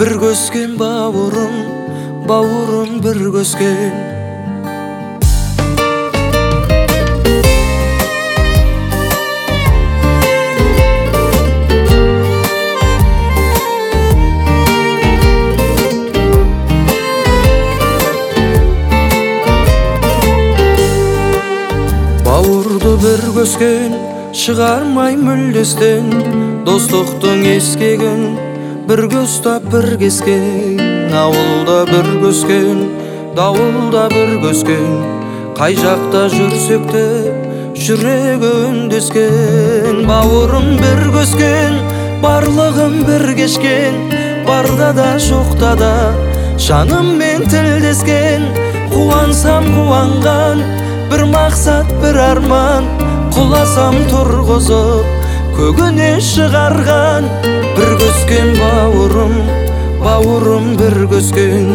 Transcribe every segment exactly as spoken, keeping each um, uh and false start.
bir көскен бауырым, бауырым bir көскен. Бауырды bir көскен, шығармай мүлдестен, достықтың ескегін бірге ұстап бір кескен. Ауылда bir көскен, дауылда bir көскен, қай жақта жүрсек те жүрегі үндескен. Бауырым bir көскен, барлығын бір кешкен, барда да жоқта да жаныммен тілдескен. Қуансам қуанған, bir мақсат bir арман, құласам тұрғызып көгіне шығарған. Bir көскен бауырым, бауырым bir көскен.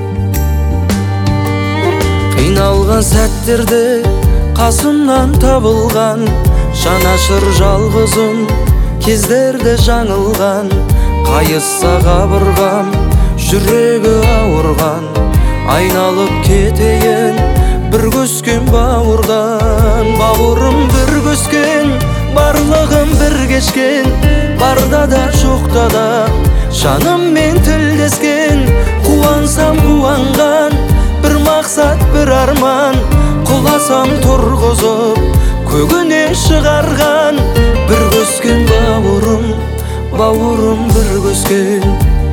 Қиналған сәттерде қасымнан табылған, жанашыр жалғызым кездерде жаңылған. Қайысса қабырғам, жүрегі ауырған, айналып кетейін bir көскен бауырдан. Бауырым bir көскен, барлығын bir кешкен, барда да жоқта да жаныммен тілдескен. Қуансам қуанған, bir мақсат bir арман, құласам тұрғызып көгіне шығарған. Bir көскен бауырым, бауырым bir көскен.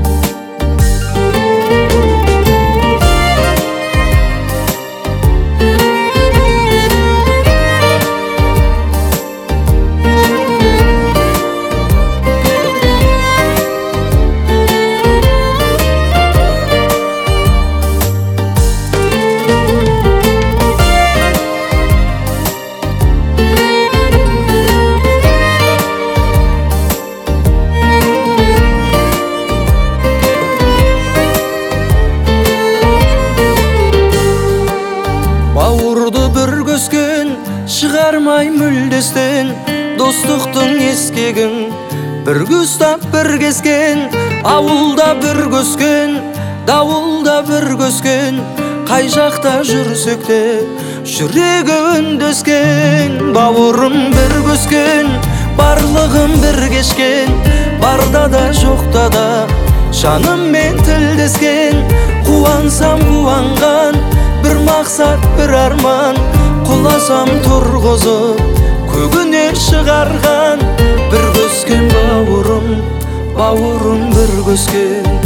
Бауырды bir көскен, шығармай мүлдестен, достықтың ескегін бірге ұстап бір кескен. Ауылда bir көскен, дауылда bir көскен, қай жақта жүрсек те жүрегі үндескен. Бауырым bir көскен, барлығын бір кешкен, барда да жоқта да жаныммен тілдескен. Қуансам қуанған, bir мақсат bir арман, құласам тұрғызып көгіне шығарған. Bir көскен бауырым, бауырым bir көскен.